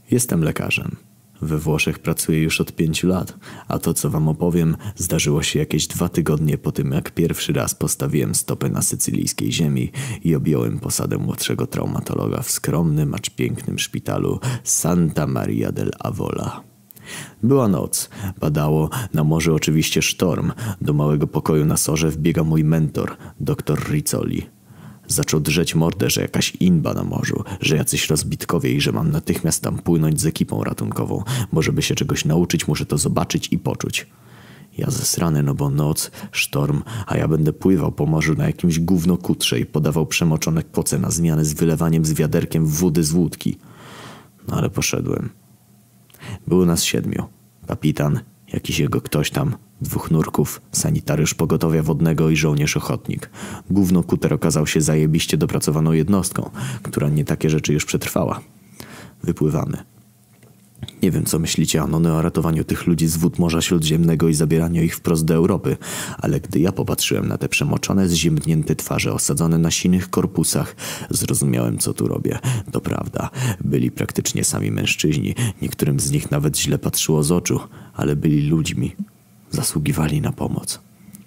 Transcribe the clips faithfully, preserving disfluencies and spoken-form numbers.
Jestem lekarzem. We Włoszech pracuję już od pięciu lat, a to, co wam opowiem, zdarzyło się jakieś dwa tygodnie po tym, jak pierwszy raz postawiłem stopę na sycylijskiej ziemi i objąłem posadę młodszego traumatologa w skromnym, acz pięknym szpitalu Santa Maria del Avola. Była noc, padało, na morzu oczywiście sztorm. Do małego pokoju na sorze wbiega mój mentor, doktor Rizzoli. Zaczął drzeć mordę, że jakaś inba na morzu, że jacyś rozbitkowie i że mam natychmiast tam płynąć z ekipą ratunkową, bo żeby się czegoś nauczyć, muszę to zobaczyć i poczuć. Ja zesrany, no bo noc, sztorm, a ja będę pływał po morzu na jakimś gówno kutrze i podawał przemoczone koce na zmianę z wylewaniem z wiaderkiem wody z łódki. No ale poszedłem. Było nas siedmiu. Kapitan, jakiś jego ktoś tam, dwóch nurków, sanitariusz pogotowia wodnego i żołnierz ochotnik. Gówno kuter okazał się zajebiście dopracowaną jednostką, która nie takie rzeczy już przetrwała. Wypływamy. Nie wiem, co myślicie Anony o ratowaniu tych ludzi z wód Morza Śródziemnego i zabieraniu ich wprost do Europy, ale gdy ja popatrzyłem na te przemoczone, zziębnięte twarze osadzone na sinych korpusach, zrozumiałem, co tu robię. To prawda, byli praktycznie sami mężczyźni, niektórym z nich nawet źle patrzyło z oczu, ale byli ludźmi. Zasługiwali na pomoc.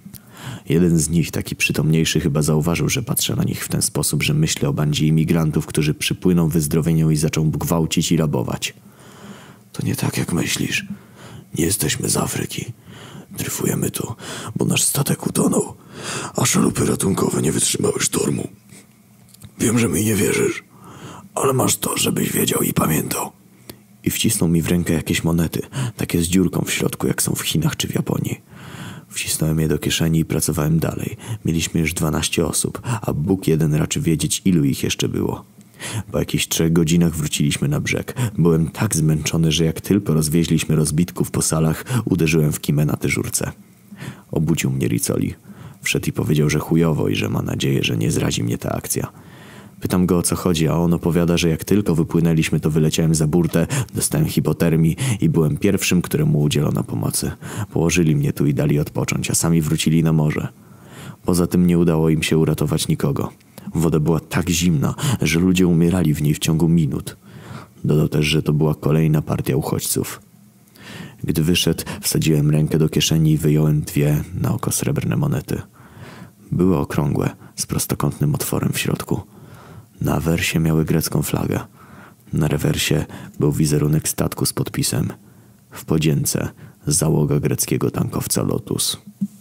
Jeden z nich, taki przytomniejszy, chyba zauważył, że patrzę na nich w ten sposób, że myślę o bandzie imigrantów, którzy przypłyną wyzdrowienią i zaczą gwałcić i rabować. To nie tak, jak myślisz. Nie jesteśmy z Afryki. Dryfujemy tu, bo nasz statek utonął, a szalupy ratunkowe nie wytrzymały sztormu. Wiem, że mi nie wierzysz, ale masz to, żebyś wiedział i pamiętał. I wcisnął mi w rękę jakieś monety, takie z dziurką w środku, jak są w Chinach czy w Japonii. Wcisnąłem je do kieszeni i pracowałem dalej. Mieliśmy już dwanaście osób, a Bóg jeden raczy wiedzieć, ilu ich jeszcze było. Po jakichś trzech godzinach wróciliśmy na brzeg. Byłem tak zmęczony, że jak tylko rozwieźliśmy rozbitków po salach, uderzyłem w kimę na dyżurce. Obudził mnie Rizzoli. Wszedł i powiedział, że chujowo i że ma nadzieję, że nie zrazi mnie ta akcja. Pytam go, o co chodzi, a on opowiada, że jak tylko wypłynęliśmy, to wyleciałem za burtę, dostałem hipotermii i byłem pierwszym, któremu udzielono pomocy. Położyli mnie tu i dali odpocząć, a sami wrócili na morze. Poza tym nie udało im się uratować nikogo. Woda była tak zimna, że ludzie umierali w niej w ciągu minut. Dodał też, że to była kolejna partia uchodźców. Gdy wyszedł, wsadziłem rękę do kieszeni i wyjąłem dwie na oko srebrne monety. Były okrągłe, z prostokątnym otworem w środku. Na awersie miały grecką flagę. Na rewersie był wizerunek statku z podpisem. W podzięce załoga greckiego tankowca Lotus.